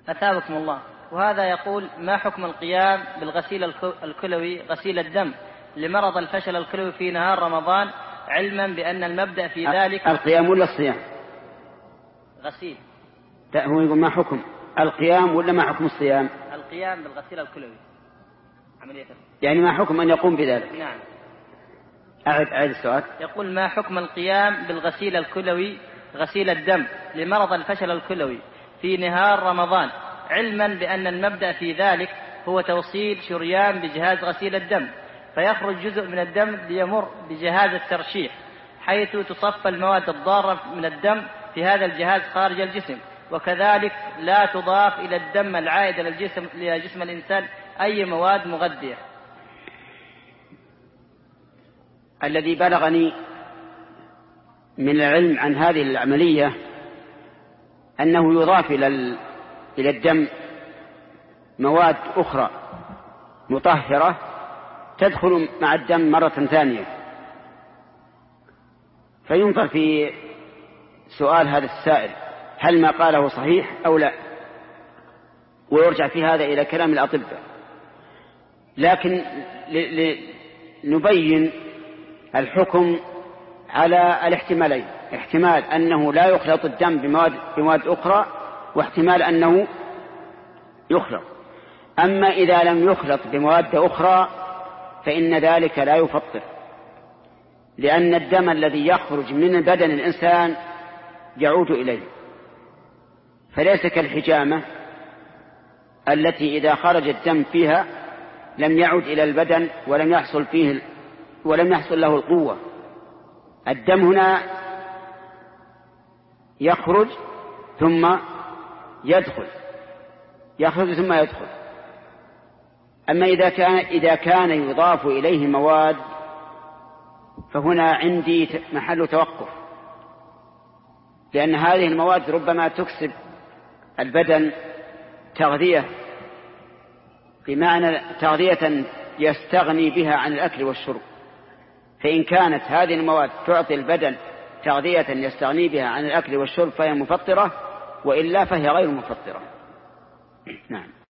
أثابكم الله. وهذا يقول: ما حكم القيام بالغسيل الكلوي غسيل الدم لمرض الفشل الكلوي في نهار رمضان، علما بأن المبدأ في ذلك القيام ولا الصيام؟ غسيل. هو يقول ما حكم القيام ولا ما حكم الصيام؟ القيام بالغسيل الكلوي عملية. يعني ما حكم أن يقوم بذلك؟ نعم. أعد السؤال. يقول: ما حكم القيام بالغسيل الكلوي غسيل الدم لمرض الفشل الكلوي في نهار رمضان، علما بأن المبدأ في ذلك هو توصيل شريان بجهاز غسيل الدم، فيخرج جزء من الدم ليمر بجهاز الترشيح، حيث تصفى المواد الضارة من الدم في هذا الجهاز خارج الجسم، وكذلك لا تضاف إلى الدم العائد إلى جسم الإنسان أي مواد مغذية. الذي بلغني من العلم عن هذه العملية أنه يضاف إلى الدم مواد أخرى مطهرة تدخل مع الدم مرة ثانية، فينظر في سؤال هذا السائل هل ما قاله صحيح أو لا، ويرجع في هذا إلى كلام الأطباء. لكن نبين الحكم على الاحتمالين: احتمال أنه لا يخلط الدم بمواد أخرى، واحتمال أنه يخلط. أما إذا لم يخلط بمواد أخرى فإن ذلك لا يفطر، لأن الدم الذي يخرج من بدن الإنسان يعود إليه، فليس كالحجامة التي إذا خرج الدم فيها لم يعد إلى البدن ولم يحصل له القوة. الدم هنا يخرج ثم يدخل، يخرج ثم يدخل. أما إذا كان يضاف إليه مواد فهنا عندي محل توقف، لأن هذه المواد ربما تكسب البدن تغذية، بمعنى تغذية يستغني بها عن الأكل والشرب. فإن كانت هذه المواد تعطي البدن تغذية يستغني بها عن الأكل والشرب فهي مفطرة، وإلا فهي غير مفطرة. نعم.